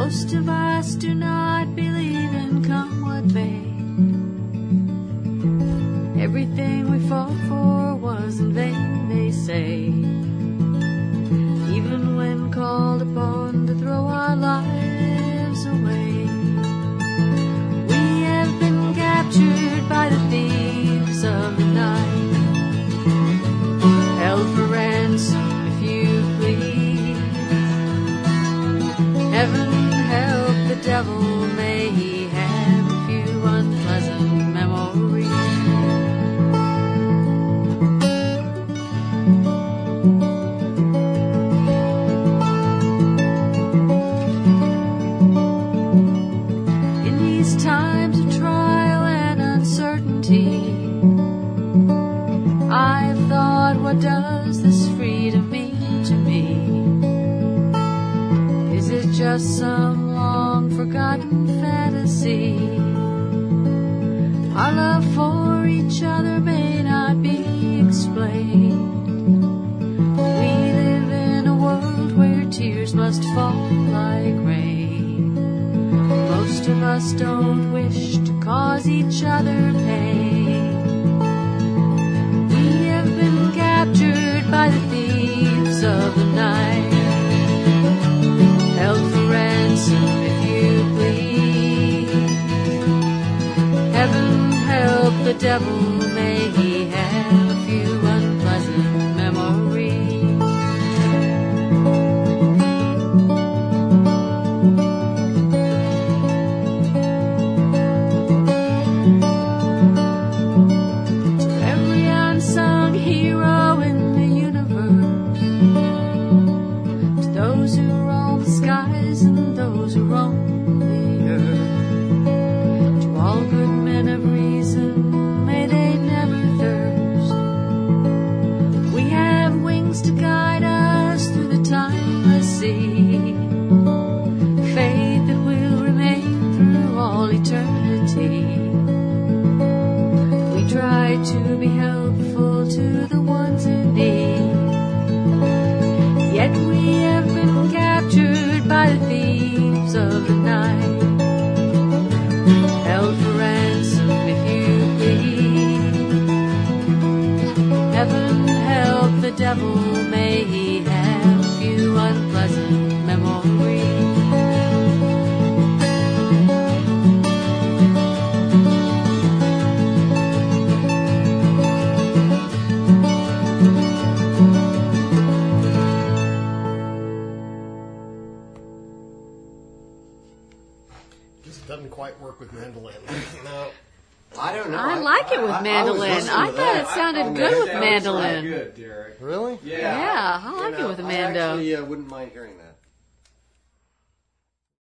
Most of us do not believe in come what may. Everything we fought for was in vain, they say. Even when called upon to throw our lives away. We have been captured by the thieves of the night, held for ransom if you please. Heaven help the devil, may he have a few unpleasant memories. In these times of trial and uncertainty, I've thought, what does this freedom mean to me? Is it just some long forgotten fantasy? Our love for each other may not be explained. We live in a world where tears must fall like rain. Most of us don't wish to cause each other pain. We have been captured by the thieves of the night, held for ransom if you please. Heaven help the devil, may he have a few unpleasant memories. To every unsung hero in the universe, to those who roam the skies and those who roam the earth, to all good men of reason, may they never thirst. We have wings to guide us through the timeless sea, faith that will remain through all eternity. We try to be helpful to the ones in need, yet we have been captured by the thieves of the night, held for ransom if you please. Heaven help the devil, may he have a few unpleasant memories. Just doesn't quite work with mandolin. No, I don't know. I like it with mandolin. I thought it sounded good with mandolin. Good, Derek. Really? Yeah. Yeah, I like it with a I mando. actually wouldn't mind hearing that.